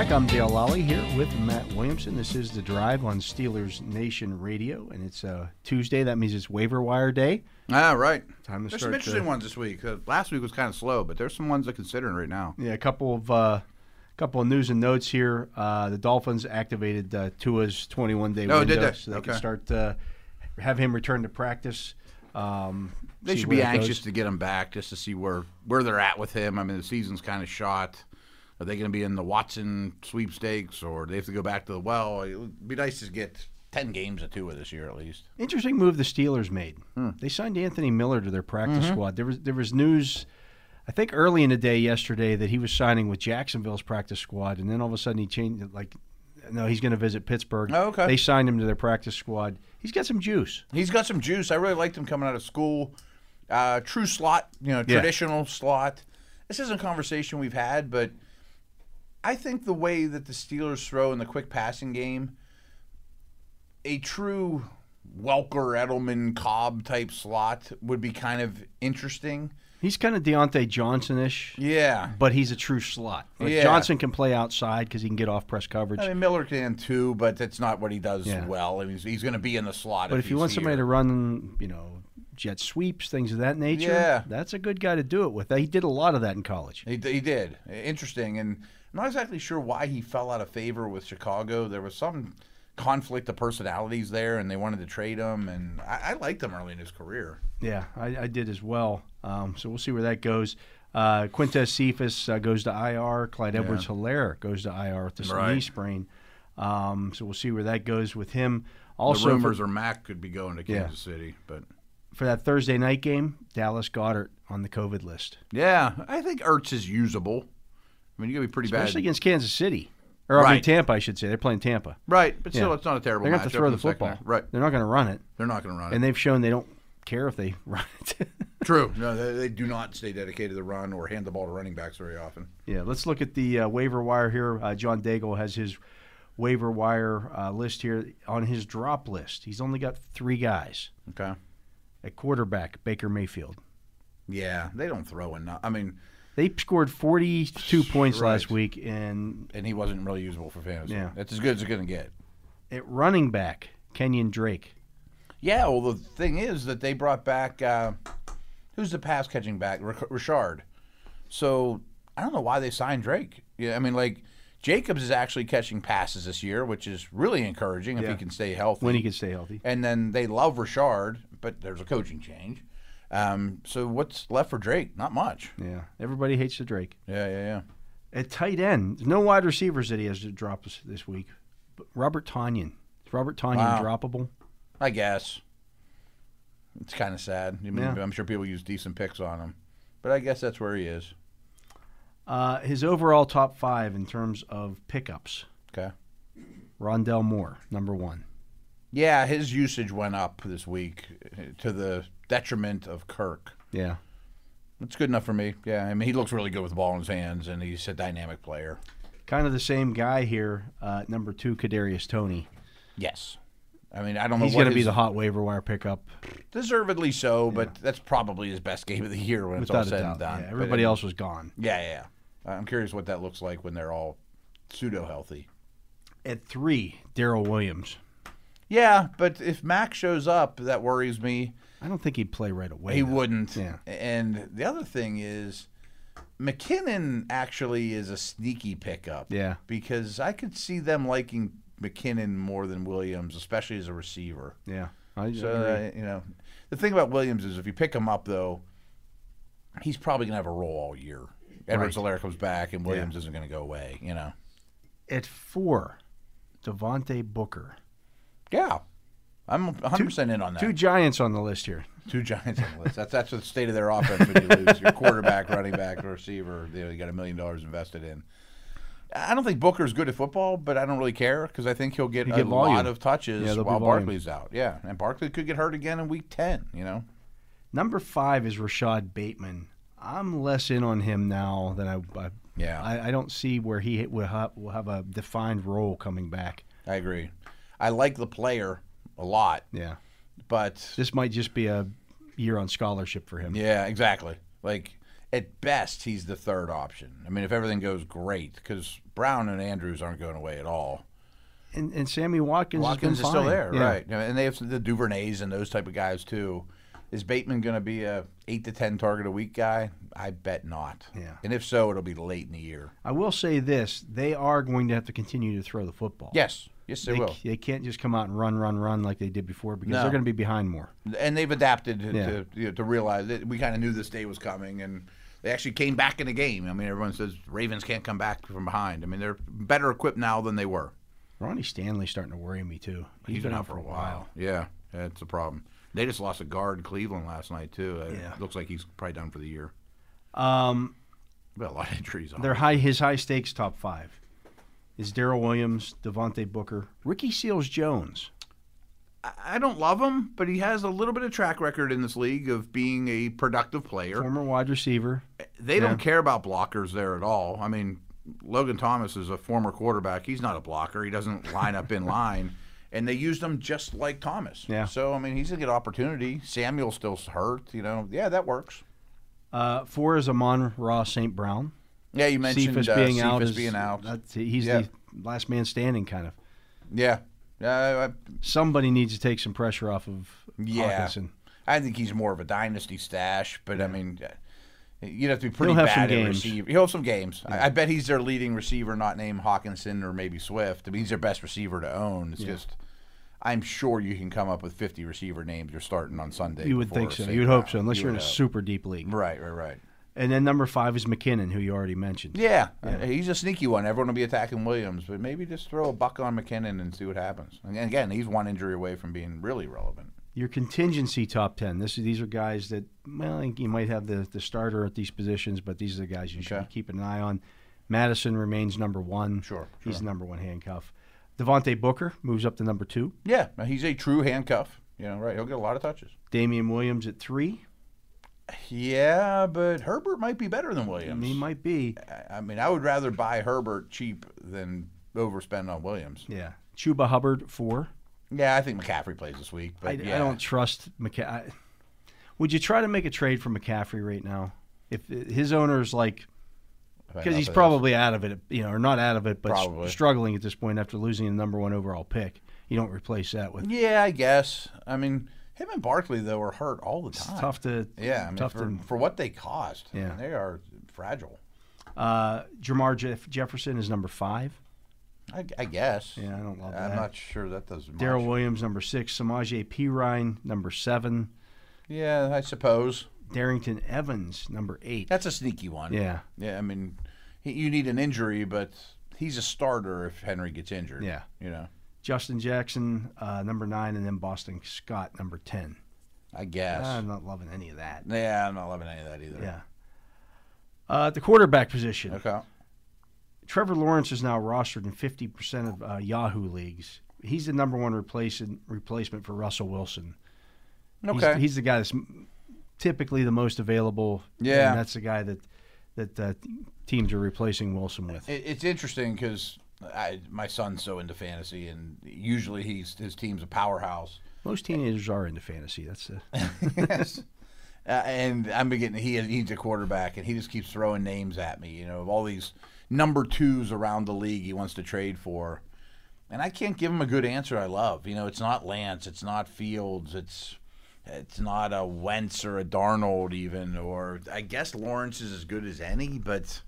back. I'm Dale Lally here with Matt Williamson. This is The Drive on Steelers Nation Radio, and it's Tuesday. That means it's waiver wire day. Ah, right. Time to There's start some interesting ones this week. Last week was kind of slow, but there's some ones I'm considering right now. Yeah, a couple of news and notes here. The Dolphins activated Tua's 21-day window, did they? so they Okay. can start have him return to practice. They should be anxious to get him back just to see where they're at with him. I mean, the season's kind of shot. Are they going to be in the Watson sweepstakes, or do they have to go back to the well? It would be nice to get 10 games of Tua this year at least. Interesting move the Steelers made. They signed Anthony Miller to their practice squad. There was news, I think early in the day yesterday, that he was signing with Jacksonville's practice squad, and then all of a sudden he changed it. No, he's going to visit Pittsburgh. Oh, okay. They signed him to their practice squad. He's got some juice. He's got some juice. I really liked him coming out of school. True slot, traditional slot. This isn't a conversation we've had, but I think the way that the Steelers throw in the quick passing game, a true Welker, Edelman, Cobb type slot would be kind of interesting. He's kind of Deontay Johnson-ish. Yeah. But he's a true slot. Yeah. Johnson can play outside because he can get off press coverage. I mean, Miller can too, but that's not what he does Yeah. well. I mean, he's going to be in the slot. But if you he's want somebody here. to run, jet sweeps, things of that nature, Yeah. that's a good guy to do it with. He did a lot of that in college. He did. Interesting. And I'm not exactly sure why he fell out of favor with Chicago. There was some conflict of personalities there, and they wanted to trade him. And I liked him early in his career. Yeah, I did as well. So we'll see where that goes. Quintez Cephas goes to IR. Clyde Edwards-Helaire goes to IR with the knee sprain. So we'll see where that goes with him. Also, the rumors are Mack could be going to Kansas City. But for that Thursday night game, Dallas Goedert on the COVID list. Yeah, I think Ertz is usable. I mean, you're going to be pretty Especially bad. against Kansas City. Or, I mean, Tampa, I should say. They're playing Tampa. Right, but still, Yeah. it's not a terrible They're going matchup. to have to throw in the football. secondary. Right. They're not going to run it. They're not going to run it. And they've shown they don't care if they run it. True. No, they do not stay dedicated to the run or hand the ball to running backs very often. Yeah, let's look at the waiver wire here. John Daigle has his waiver wire list here. On his drop list, he's only got 3 guys. Okay. At quarterback, Baker Mayfield. Yeah, they don't throw enough. I mean, they scored 42 points Right. last week. And he wasn't really usable for fantasy. Yeah. That's as good as it's going to get. At running back, Kenyon Drake. Yeah, well, the thing is that they brought back who's the pass catching back? Richard. So I don't know why they signed Drake. Yeah, I mean, Jacobs is actually catching passes this year, which is really encouraging if he can stay healthy. When he can stay healthy. And then they love Richard, but there's a coaching change. So what's left for Drake? Not much. Yeah, everybody hates the Drake. Yeah. At tight end, no wide receivers that he has to drop this week. But Robert Tonyan. Is Robert Tonyan droppable? I guess. It's kind of sad. I mean, Yeah. I'm sure people use decent picks on him. But I guess that's where he is. His overall top 5 in terms of pickups. Okay. Rondell Moore, number 1. Yeah, his usage went up this week to the detriment of Kirk. Yeah. That's good enough for me. Yeah, I mean, he looks really good with the ball in his hands, and he's a dynamic player. Kind of the same guy here, number 2, Kadarius Toney. Yes. I mean, I don't know He's what going to be the hot waiver wire pickup. Deservedly so, but that's probably his best game of the year when it's all said and done. Yeah, everybody else was gone. Yeah. I'm curious what that looks like when they're all pseudo-healthy. At 3, Darrell Williams. Yeah, but if Mac shows up, that worries me. I don't think he'd play right away. He though. wouldn't. Yeah. And the other thing is, McKinnon actually is a sneaky pickup. Yeah. Because I could see them liking McKinnon more than Williams, especially as a receiver. Yeah. So, the thing about Williams is if you pick him up, though, he's probably going to have a role all year. Edwards-Helaire comes back, and Williams isn't going to go away, At 4, Devontae Booker. Yeah. I'm 100% in on that. 2 Giants on the list here. 2 Giants on the list. That's the state of their offense when you lose your quarterback, running back, receiver. You got $1 million invested in. I don't think Booker's good at football, but I don't really care because I think he'll get a lot of touches while Barkley's out. Yeah, and Barkley could get hurt again in Week 10, Number 5 is Rashad Bateman. I'm less in on him now than I don't see where he will have a defined role coming back. I agree. I like the player a lot. Yeah. But this might just be a year on scholarship for him. Yeah, exactly. at best, he's the third option. I mean, if everything goes great, because Brown and Andrews aren't going away at all. And Sammy Watkins is fine. still there, yeah. right? And they have the Duvernays and those type of guys too. Is Bateman going to be a 8 to 10 target a week guy? I bet not. Yeah. And if so, it'll be late in the year. I will say this: they are going to have to continue to throw the football. Yes, they will. They can't just come out and run like they did before because No. they're going to be behind more. And they've adapted to realize that we kind of knew this day was coming, and they actually came back in the game. I mean, everyone says Ravens can't come back from behind. I mean, they're better equipped now than they were. Ronnie Stanley's starting to worry me too. He's been out for a while. Yeah, that's a problem. They just lost a guard in Cleveland last night too. Yeah. Looks like he's probably done for the year. Um, But a lot of injuries on. his high stakes top 5 is Darrell Williams, Devontae Booker, Ricky Seals-Jones. I don't love him, but he has a little bit of track record in this league of being a productive player. Former wide receiver. They don't care about blockers there at all. I mean, Logan Thomas is a former quarterback. He's not a blocker. He doesn't line up in line. And they used him just like Thomas. Yeah. So, I mean, he's going to get opportunity. Samuel's still hurt. Yeah, that works. 4 is Amon-Ra St. Brown. Yeah, you mentioned Cephas being out. He's Yeah. the last man standing, kind of. Yeah. Somebody needs to take some pressure off of Yeah. Hawkinson. I think he's more of a dynasty stash, but I mean, you'd have to be pretty He'll have some bad at games. receiver. He'll have some games. I bet he's their leading receiver, not named Hawkinson or maybe Swift. I mean, he's their best receiver to own. It's just, I'm sure you can come up with 50 receiver names you're starting on Sunday. You would think so. You would hope so, unless you're in a super deep league. Right. And then number 5 is McKinnon, who you already mentioned. Yeah. He's a sneaky one. Everyone will be attacking Williams, but maybe just throw a buck on McKinnon and see what happens. And again, he's one injury away from being really relevant. Your contingency top 10. These are guys that, well, you might have the starter at these positions, but these are the guys you should be keeping an eye on. Madison remains number 1. Sure. He's the number 1 handcuff. Devontae Booker moves up to number 2. Yeah, he's a true handcuff. Right. He'll get a lot of touches. Damian Williams at 3. Yeah, but Herbert might be better than Williams. He might be. I mean, I would rather buy Herbert cheap than overspend on Williams. Yeah. Chuba Hubbard, 4. Yeah, I think McCaffrey plays this week. But I don't trust McCaffrey. Would you try to make a trade for McCaffrey right now? If his owner's like, because he's probably out of it, or not out of it, but struggling at this point after losing the number 1 overall pick. You don't replace that with. Yeah, I guess. I mean, him and Barkley, though, are hurt all the time. It's tough to. Yeah, I mean, for what they cost, yeah. I mean, they are fragile. Jamar Jefferson is number 5. I guess. Yeah, I don't love that. I'm not sure that does much. Darrell Williams, number 6. Samaje Perine, number 7. Yeah, I suppose. Darrington Evans, number 8. That's a sneaky one. Yeah. Yeah, I mean, you need an injury, but he's a starter if Henry gets injured. Yeah. Justin Jackson, number 9, and then Boston Scott, number 10. I guess. I'm not loving any of that. Yeah, I'm not loving any of that either. Yeah. The quarterback position. Okay. Trevor Lawrence is now rostered in 50% of Yahoo leagues. He's the number 1 replacement for Russell Wilson. Okay. He's the guy that's typically the most available. Yeah. And that's the guy that teams are replacing Wilson with. It's interesting because my son's so into fantasy, and usually his team's a powerhouse. Most teenagers are into fantasy. That's yes. And I'm beginning. He's a quarterback, and he just keeps throwing names at me. Of all these number 2s around the league he wants to trade for, and I can't give him a good answer. I love. It's not Lance. It's not Fields. It's not a Wentz or a Darnold even, or I guess Lawrence is as good as any, but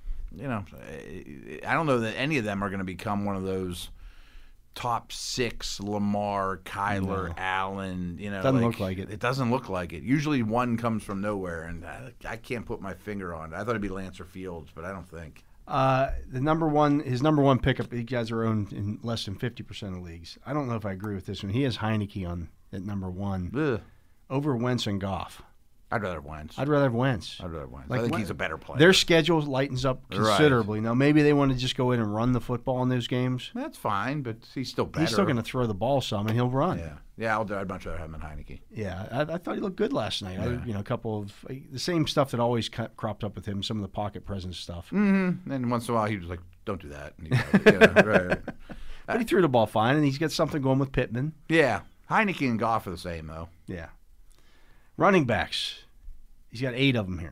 I don't know that any of them are going to become one of those top 6 Lamar, Kyler, Allen. Doesn't look like it. It doesn't look like it. Usually one comes from nowhere, and I can't put my finger on it. I thought it'd be Lance or Fields, but I don't think. His number 1 pickup. You guys are owned in less than 50% of leagues. I don't know if I agree with this one. He has Heineke at number 1 over Wentz and Goff. I'd rather have Wentz. I'd rather have Wentz. I think he's a better player. Their schedule lightens up considerably. Right. Now, maybe they want to just go in and run the football in those games. That's fine, but he's still better. He's still going to throw the ball some, and he'll run. Yeah. I'd much rather have him than Heineke. Yeah, I thought he looked good last night. A couple of the same stuff that always cropped up with him, some of the pocket presence stuff. Mm-hmm. And once in a while, he was like, don't do that. And right. But he threw the ball fine, and he's got something going with Pittman. Yeah. Heineke and Goff are the same, though. Yeah. Running backs. He's got 8 of them here.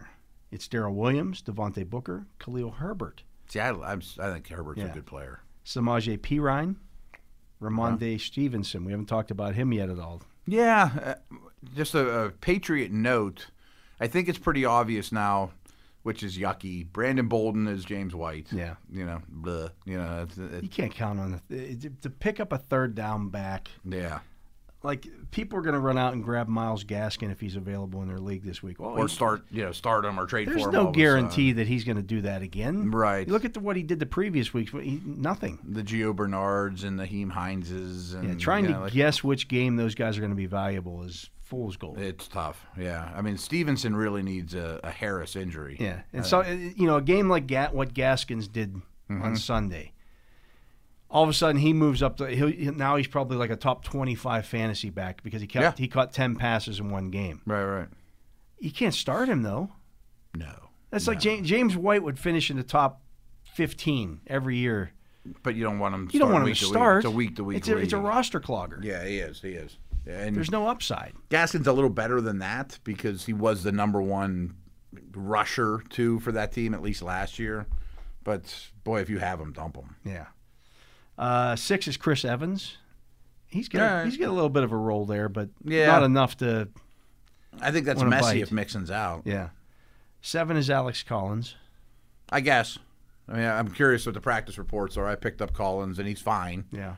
It's Darrell Williams, Devontae Booker, Khalil Herbert. See, I think Herbert's a good player. Samaje Perine, Ramondre Stevenson. We haven't talked about him yet at all. Yeah, just a Patriot note. I think it's pretty obvious now, which is yucky. Brandon Bolden is James White. Yeah. Bleh. You can't count on to pick up a third down back. Yeah. Like, people are going to run out and grab Myles Gaskin if he's available in their league this week. Or start him or trade for him. There's no guarantee that he's going to do that again. Right. You look at what he did the previous weeks. Nothing. The Gio Bernards and the Heem Hineses. And, trying to guess which game those guys are going to be valuable is fool's gold. It's tough, yeah. I mean, Stevenson really needs a Harris injury. Yeah, and so, a game like what Gaskins did on Sunday, all of a sudden he moves up to now he's probably like a top 25 fantasy back because he caught 10 passes in one game. Right. You can't start him though. No. That's like James White would finish in the top 15 every year. But you don't want him. You don't want him to start. It's a week-to-week. It's a roster clogger. Yeah, he is. And there's no upside. Gaskin's a little better than that because he was the number one rusher too for that team at least last year. But boy, if you have him, dump him. Yeah. 6 is Chris Evans. He's got a little bit of a role there, but yeah, not enough to. I think that's messy if Mixon's out. Yeah. 7 is Alex Collins. I guess. I mean, I'm curious what the practice reports are. I picked up Collins, and he's fine. Yeah.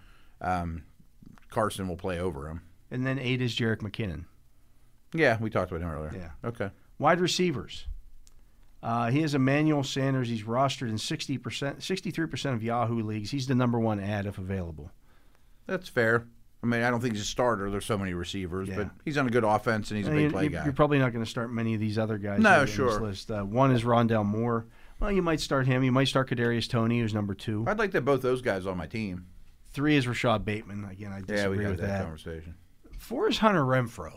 Carson will play over him. And then 8 is Jerick McKinnon. Yeah, we talked about him earlier. Yeah. Okay. Wide receivers. He has Emmanuel Sanders. He's rostered in 63% of Yahoo leagues. He's the number one ad if available. That's fair. I mean, I don't think he's a starter. There's so many receivers, but he's on a good offense, and he's a big play guy. You're probably not going to start many of these other guys. No, sure. On this list. 1 is Rondale Moore. Well, you might start him. You might start Kadarius Toney, who's number 2. I'd like to have both those guys on my team. 3 is Rashad Bateman. Again, I disagree with that. Conversation. 4 is Hunter Renfrow.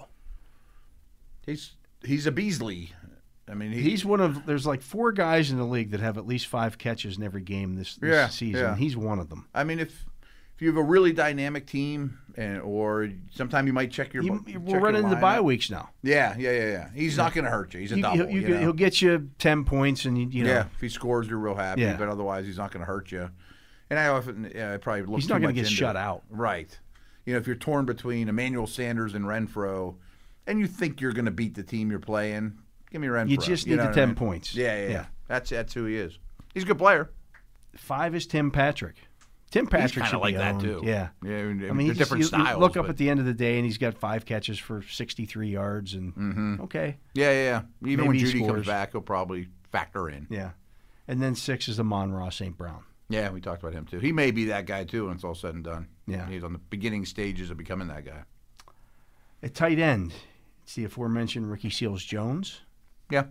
He's a Beasley. I mean, he's one of. There's like 4 guys in the league that have at least 5 catches in every game this season. Yeah. He's one of them. I mean, if you have a really dynamic team, or sometime you might check your. We're running into bye weeks now. Yeah. He's not going to hurt you. He's a double. He'll get you 10 points, and you know. Yeah, if he scores, you're real happy. Yeah. But otherwise, he's not going to hurt you. And I often probably look. He's not going to get shut out. Right. If you're torn between Emmanuel Sanders and Renfrow, and you think you're going to beat the team you're playing, give me Renfrow. You just need the 10 points. Yeah. That's who he is. He's a good player. 5 is Tim Patrick. Tim Patrick should like be that owned. too. Yeah. I mean, different styles. You look up at the end of the day, and he's got 5 catches for 63 yards, and okay. Yeah. Even when Judy scores. comes back, he'll probably factor in. Yeah. And then 6 is Amon-Ra St. Brown. Yeah, we talked about him too. He may be that guy too when it's all said and done. Yeah. He's on the beginning stages of becoming that guy. At tight end, it's the aforementioned Ricky Seals-Jones. Yeah.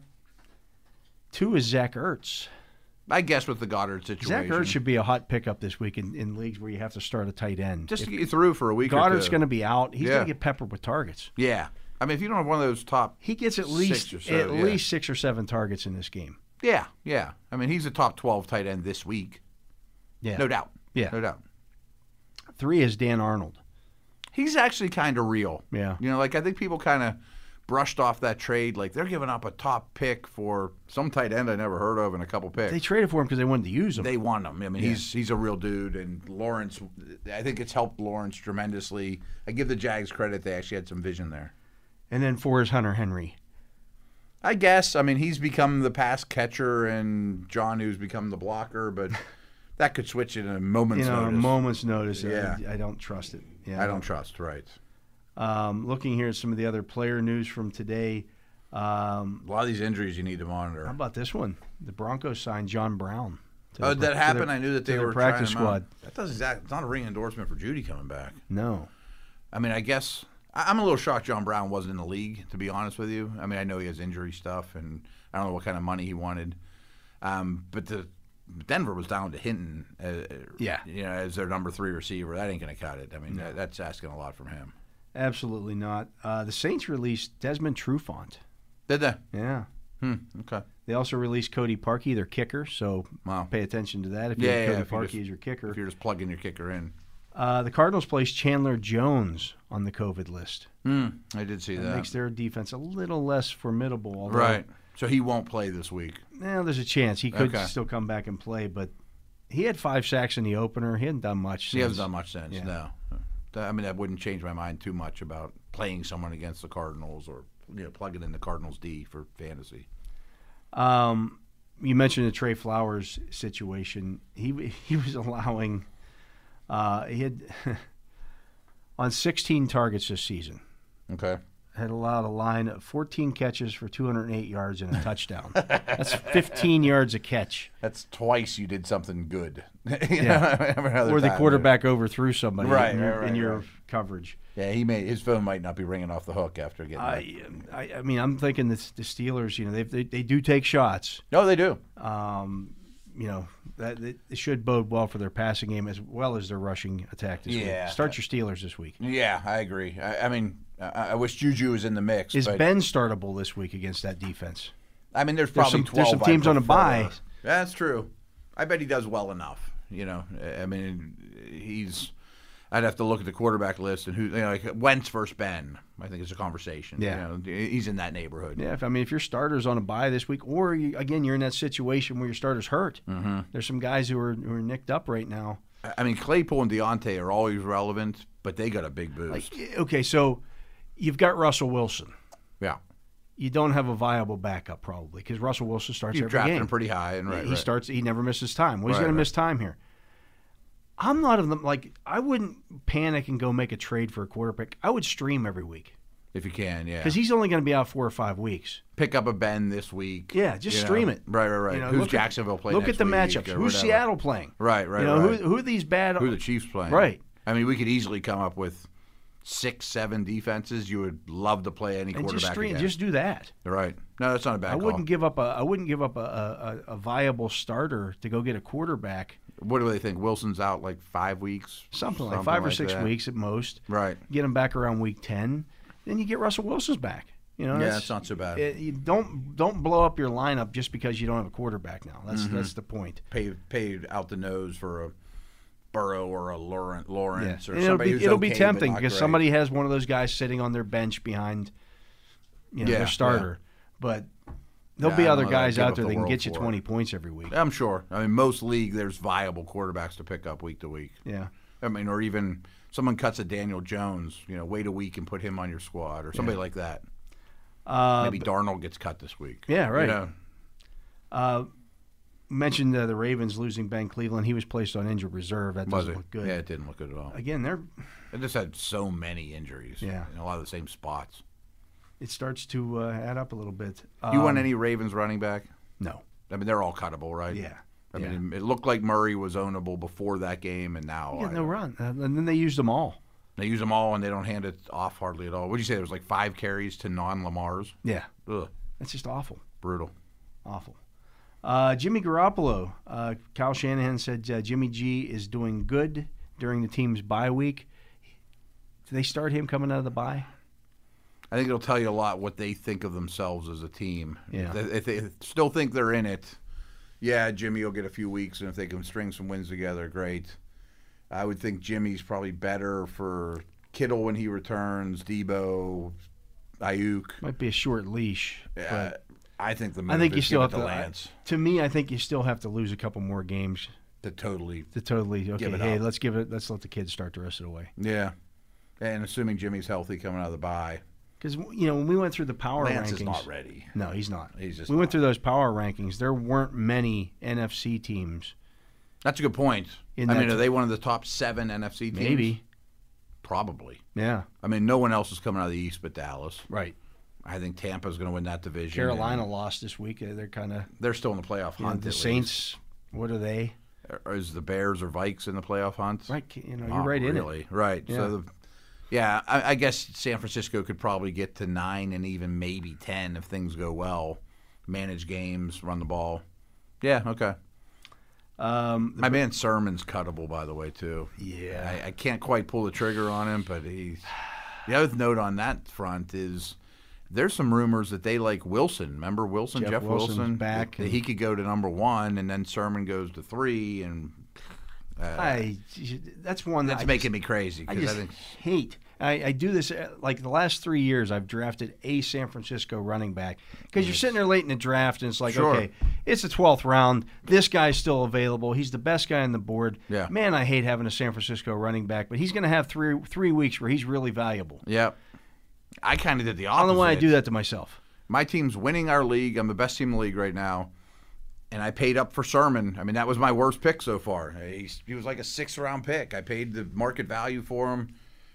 2 is Zach Ertz. I guess with the Goddard situation. Zach Ertz should be a hot pickup this week in leagues where you have to start a tight end. Just to get you through for a week Goddard's or 2. going to be out. He's going to get peppered with targets. Yeah. I mean, if you don't have one of those top he gets at least 6 or 7 targets in this game. Yeah. I mean, he's a top 12 tight end this week. Yeah. No doubt. Yeah. No doubt. 3 is Dan Arnold. He's actually kind of real. Yeah. I think people kind of brushed off that trade. Like, they're giving up a top pick for some tight end I never heard of and a couple picks. They traded for him because they wanted to use him. They want him. I mean, he's a real dude. And Lawrence, I think it's helped Lawrence tremendously. I give the Jags credit. They actually had some vision there. And then 4 is Hunter Henry. I guess. I mean, he's become the pass catcher and John who's become the blocker, but that could switch in a moment's notice. A moment's notice. Yeah. I don't trust it. Yeah, I don't trust, right. Looking here at some of the other player news from today. A lot of these injuries you need to monitor. How about this one? The Broncos signed John Brown. That happened? I knew that they were practice trying him squad. Out. That doesn't it's not a ring endorsement for Judy coming back. No. I mean, I guess I'm a little shocked John Brown wasn't in the league, to be honest with you. I mean, I know he has injury stuff, and I don't know what kind of money he wanted. But Denver was down to Hinton, as their number 3 receiver. That ain't going to cut it. I mean, that's asking a lot from him. Absolutely not. The Saints released Desmond Trufant. Did they? Yeah. Okay. They also released Cody Parkey, their kicker, so pay attention to that if you have Cody Parkey as your kicker. If you're just plugging your kicker in. The Cardinals placed Chandler Jones on the COVID list. I did see that. Makes their defense a little less formidable. Although right. So he won't play this week. Well, there's a chance he could still come back and play, but he had 5 sacks in the opener. He hadn't done much since. He hasn't done much since, no. I mean, that wouldn't change my mind too much about playing someone against the Cardinals or plugging in the Cardinals D for fantasy. You mentioned the Trey Flowers situation. He was allowing he had on 16 targets this season. Okay. Had allowed a line of 14 catches for 208 yards and a touchdown. That's 15 yards a catch. That's twice you did something good. Or the quarterback overthrew somebody in your coverage. Yeah, his phone might not be ringing off the hook after getting that. I mean, I'm thinking the Steelers, they do take shots. No, they do. That it should bode well for their passing game as well as their rushing attack this week. Start your Steelers this week. Yeah, I agree. I mean, I wish Juju was in the mix. Is Ben startable this week against that defense? I mean, there's probably 12. There's some teams on a bye. That's true. I bet he does well enough. I mean, I'd have to look at the quarterback list and who, like Wentz versus Ben. I think it's a conversation. Yeah, he's in that neighborhood. Yeah, if your starter's on a bye this week, or you're in that situation where your starter's hurt. Mm-hmm. There's some guys who are nicked up right now. I mean, Claypool and Deontay are always relevant, but they got a big boost. Okay, so you've got Russell Wilson. Yeah. You don't have a viable backup probably because Russell Wilson starts every game. You're drafting him pretty high, and he starts. He never misses time. Well, he's going to miss time here. I'm not of them. I wouldn't panic and go make a trade for a quarterback. I would stream every week if you can, yeah. Because he's only going to be out 4 or 5 weeks. Pick up a Ben this week. Yeah, just stream it. Right. Who's Jacksonville playing? Look at the matchups. Who's Seattle playing? Right. Who are these bad? Who are the Chiefs playing? Right. I mean, we could easily come up with 6, 7 defenses you would love to play any quarterback against. Just do that. Right. No, that's not a bad call. I wouldn't give up a viable starter to go get a quarterback. What do they think? Wilson's out like 5 weeks? Something like 5 or 6 weeks at most. Right. Get him back around week 10. Then you get Russell Wilson's back. That's not so bad. You don't blow up your lineup just because you don't have a quarterback now. That's the point. Paid out the nose for a Burrow or a Lawrence or and somebody it'll be tempting because somebody has one of those guys sitting on their bench behind their starter. But there'll be other guys out there that can get you 20 points every week. I'm sure. I mean, most league there's viable quarterbacks to pick up week to week. Yeah. I mean, or even someone cuts a Daniel Jones, wait a week and put him on your squad or somebody like that. Maybe Darnold gets cut this week. Yeah, right. Mentioned the Ravens losing Ben Cleveland. He was placed on injured reserve. That doesn't look good. Yeah, it didn't look good at all. Again, they just had so many injuries. Yeah. In a lot of the same spots. It starts to add up a little bit. Do you want any Ravens running back? No. I mean, they're all cuttable, right? Yeah. I mean, it looked like Murray was ownable before that game, and now no run. And then they used them all. They use them all, and they don't hand it off hardly at all. What did you say? There was like 5 carries to non-Lamars? Yeah. Ugh. That's just awful. Brutal. Awful. Jimmy Garoppolo. Kyle Shanahan said Jimmy G is doing good during the team's bye week. Do they start him coming out of the bye? I think it'll tell you a lot what they think of themselves as a team. Yeah. If they still think they're in it, yeah, Jimmy will get a few weeks, and if they can string some wins together, great. I would think Jimmy's probably better for Kittle when he returns, Debo, Ayuk. Might be a short leash. But I think I think you still have to Lance. To me, I think you still have to lose a couple more games to totally okay. Hey, let's let the kids start the rest of the way. Yeah, and assuming Jimmy's healthy coming out of the bye. Because when we went through the power Lance rankings, is not ready. No, he's not. He's just. We went through those power rankings. There weren't many NFC teams. That's a good point. Are they one of the top 7 NFC teams? Maybe. Probably. Yeah. I mean, no one else is coming out of the East but Dallas. Right. I think Tampa's going to win that division. Carolina lost this week. They're still in the playoff hunt. The Saints. What are they? Is the Bears or Vikes in the playoff hunt? Right. You're right in it. Right. Yeah. So, I guess San Francisco could probably get to 9 and even maybe 10 if things go well. Manage games, run the ball. Yeah. Okay. My man Sermon's cuttable, by the way, too. Yeah. I can't quite pull the trigger on him, but the other note on that front is there's some rumors that they like Wilson. Remember Wilson? Jeff Wilson back. That he could go to number 1, and then Sermon goes to 3, and that's one that's making me crazy. I think hate I do this like the last 3 years. I've drafted a San Francisco running back because you're sitting there late in the draft and it's like, okay, it's the 12th round. This guy's still available. He's the best guy on the board. Yeah. Man, I hate having a San Francisco running back, but he's going to have three weeks where he's really valuable. Yeah. I kind of did the opposite. I don't know why I do that to myself. My team's winning our league. I'm the best team in the league right now. And I paid up for Sermon. I mean, that was my worst pick so far. He was like a 6th-round pick. I paid the market value for him.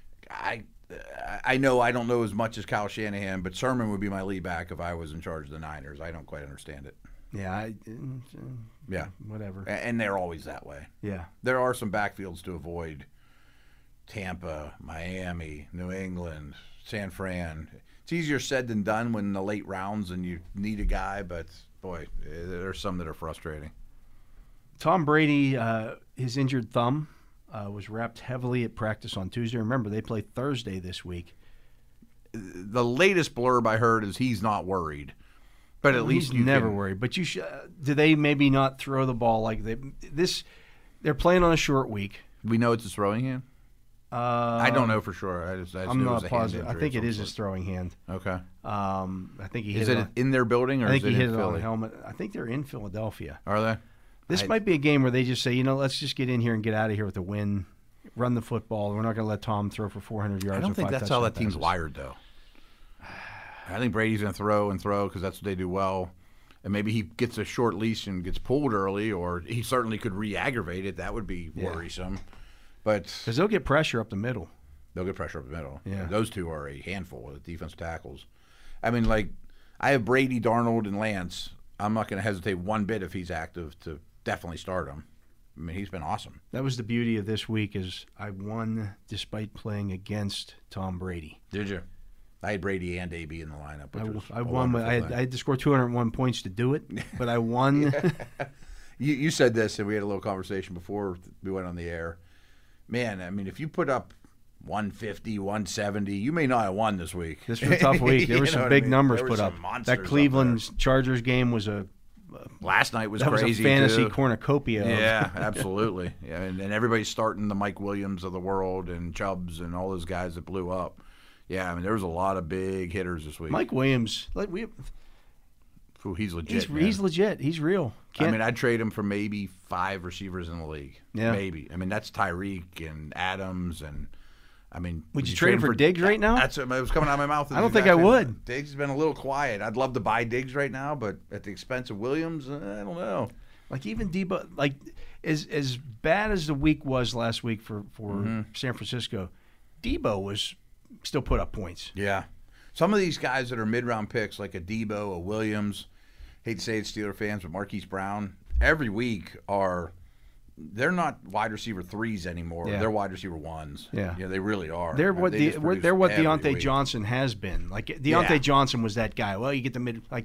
I know I don't know as much as Kyle Shanahan, but Sermon would be my lead back if I was in charge of the Niners. I don't quite understand it. Yeah. Yeah. Whatever. And they're always that way. Yeah. There are some backfields to avoid. Tampa, Miami, New England, San Fran. It's easier said than done when in the late rounds and you need a guy, but boy, there's some that are frustrating. Tom Brady, his injured thumb was wrapped heavily at practice on Tuesday. Remember, they play Thursday this week. The latest blurb I heard is he's not worried, but at least he's never worried. But you do they maybe not throw the ball like they're playing on a short week. We know it's his throwing hand. I don't know for sure. I'm not positive. I think it is his throwing hand. Okay. I think he hit is it in their building or I think is it he hit in it Philly? on the helmet. I think they're in Philadelphia. Are they? This might be a game where they just say, let's just get in here and get out of here with a win, run the football. We're not going to let Tom throw for 400 yards. I don't think that's how that team's wired, though. I think Brady's going to throw because that's what they do well. And maybe he gets a short leash and gets pulled early, or he certainly could re-aggravate it. That would be worrisome. But because they'll get pressure up the middle. They'll get pressure up the middle. Yeah. Those two are a handful of defensive tackles. I mean, I have Brady, Darnold, and Lance. I'm not going to hesitate one bit if he's active to definitely start him. I mean, he's been awesome. That was the beauty of this week is I won despite playing against Tom Brady. Did you? I had Brady and AB in the lineup. I won. I had to score 201 points to do it, but I won. You said this, and we had a little conversation before we went on the air. Man, I mean, if you put up 150, 170, you may not have won this week. This was a tough week. There were some big numbers put up. That Cleveland Chargers game was last night was crazy. Was a fantasy cornucopia. Yeah, absolutely. Yeah, and everybody's starting the Mike Williams of the world and Chubbs and all those guys that blew up. Yeah, I mean, there was a lot of big hitters this week. Mike Williams, he's legit. He's legit. He's real. I mean, I'd trade him for maybe 5 receivers in the league. Yeah. Maybe. I mean, that's Tyreek and Adams and I mean, would you trade him for Diggs right now? That's what was coming out of my mouth. I don't think I would. Diggs has been a little quiet. I'd love to buy Diggs right now, but at the expense of Williams, I don't know. Like even Debo, like as bad as the week was last week for San Francisco, Debo was still put up points. Yeah. Some of these guys that are mid-round picks, like a Debo, a Williams, hate to say it, Steeler fans, but Marquise Brown, every week they're not wide receiver 3s anymore. Yeah. They're wide receiver 1s. Yeah, they really are. They're what Deontay week. Johnson has been. Like Deontay Johnson was that guy. Well, you get the mid. Like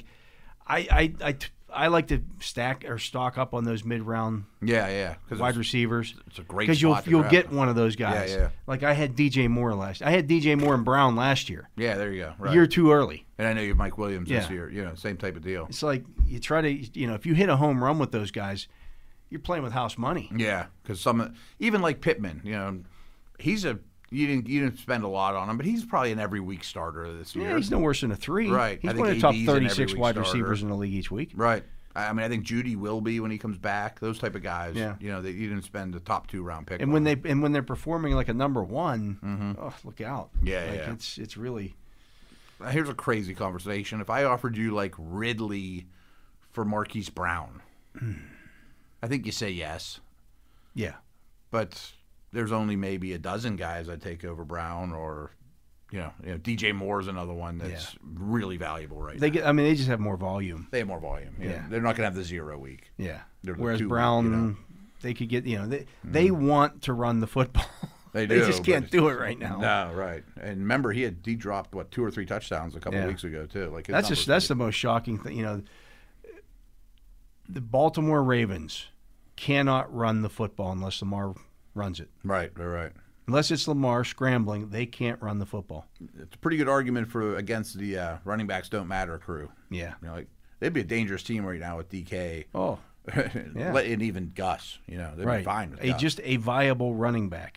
I like to stack or stock up on those mid-round. Wide receivers. It's a great because you'll get one of those guys. Yeah. Like I had DJ Moore I had DJ Moore and Brown last year. Yeah, there you go. Right. A year too early. And I know you have Mike Williams this year. Same type of deal. It's like you try to, if you hit a home run with those guys, you're playing with house money. Yeah, because even like Pittman, he's you didn't spend a lot on him, but he's probably an every week starter this year. Yeah, he's no worse than a 3. Right. He's one of the top 36 wide receivers in the league each week. Right. I mean, I think Judy will be when he comes back. Those type of guys. Yeah. You didn't spend a top 2-round pick. And when they're performing like a number 1, look out. Yeah. It's really. Here's a crazy conversation. If I offered you like Ridley for Marquise Brown, I think you say yes. Yeah. But there's only maybe a dozen guys I'd take over Brown, or DJ Moore's another one that's really valuable right now. They just have more volume. They have more volume. Yeah. They're not going to have the 0 week. Yeah. Whereas Brown, they could get, they want to run the football. They do. They just can't do it right now. No, right. And remember, he dropped 2 or 3 touchdowns a couple of weeks ago too. Like that's the most shocking thing. The Baltimore Ravens cannot run the football unless Lamar runs it. Right. Unless it's Lamar scrambling, they can't run the football. It's a pretty good argument against the running backs don't matter crew. Yeah. They'd be a dangerous team right now with DK. Oh. Yeah. And even Gus. They'd be fine with Gus. Just a viable running back. Yeah.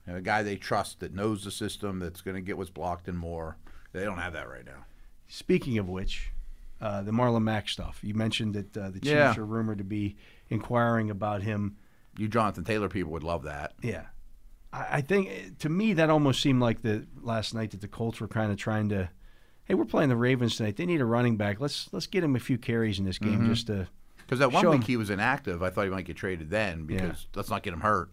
A guy they trust that knows the system, that's going to get what's blocked and more. They don't have that right now. Speaking of which, the Marlon Mack stuff. You mentioned that the Chiefs are rumored to be inquiring about him. You Jonathan Taylor people would love that. Yeah. I think, to me, that almost seemed like last night that the Colts were kind of trying to, hey, we're playing the Ravens tonight. They need a running back. Let's get him a few carries in this game just to because that 1 week he was inactive. I thought he might get traded then because let's not get him hurt.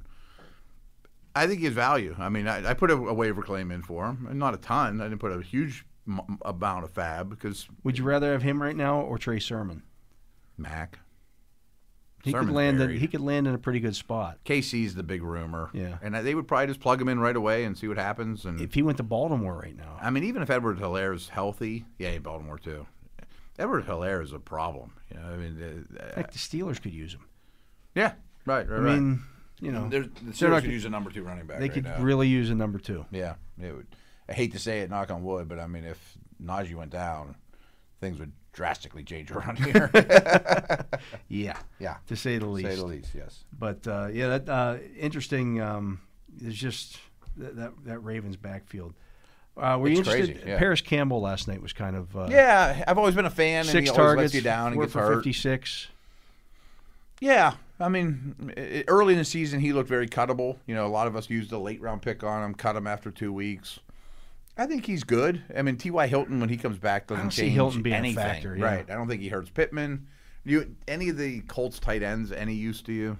I think he has value. I mean, I put a waiver claim in for him, and not a ton. I didn't put a huge amount of fab because. Would you rather have him right now or Trey Sermon? Mac. He could land in a pretty good spot. KC's the big rumor. Yeah. And they would probably just plug him in right away and see what happens. And if he went to Baltimore right now. I mean, even if Edward-Helaire is healthy, Baltimore too. Edward-Helaire is a problem. You know, I mean, heck, the Steelers could use him. Yeah, right. I mean, you know, the Steelers could use a number 2 running back. They could really use a number 2. Yeah, it would. I hate to say it, knock on wood, but I mean, if Najee went down, things would drastically change around here. Yeah, to say the least. Yes. But interesting. There's just that Ravens backfield. Were you interested? Crazy, yeah. Paris Campbell last night was kind of. I've always been a fan. 6 and he targets, always lets you down and 4 gets for hurt. 56. Yeah, I mean, early in the season he looked very cuttable. You know, a lot of us used a late round pick on him, cut him after 2 weeks. I think he's good. I mean, T.Y. Hilton, when he comes back, doesn't change Hilton being anything. A factor, Right. I don't think he hurts Pittman. Any of the Colts tight ends any use to you?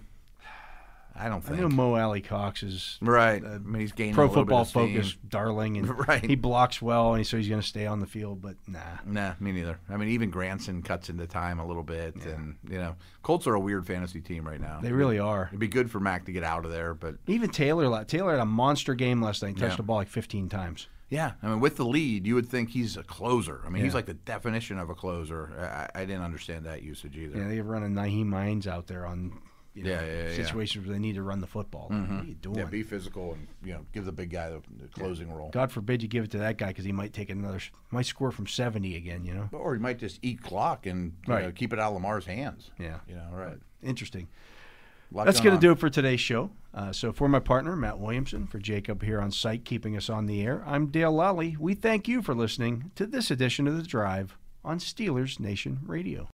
I don't think. I know Mo Alley Cox is right. I mean, he's gaining Pro a little Football bit of steam. Focus darling, and right. he blocks well, and so he's going to stay on the field. But nah, me neither. I mean, even Granson cuts into time a little bit, and Colts are a weird fantasy team right now. They really are. It'd be good for Mac to get out of there, but even Taylor had a monster game last night. Touched the ball like 15 times. Yeah, I mean, with the lead, you would think he's a closer. I mean, he's like the definition of a closer. I didn't understand that usage either. Yeah, they're running Naheem Hines out there on situations where they need to run the football. Mm-hmm. What are you doing? Yeah, be physical and give the big guy the closing role. God forbid you give it to that guy because he might might score from 70 again. Or he might just eat clock and keep it out of Lamar's hands. Yeah, right. Interesting. That's going to do it for today's show. So for my partner, Matt Williamson, for Jacob here on site, keeping us on the air, I'm Dale Lally. We thank you for listening to this edition of The Drive on Steelers Nation Radio.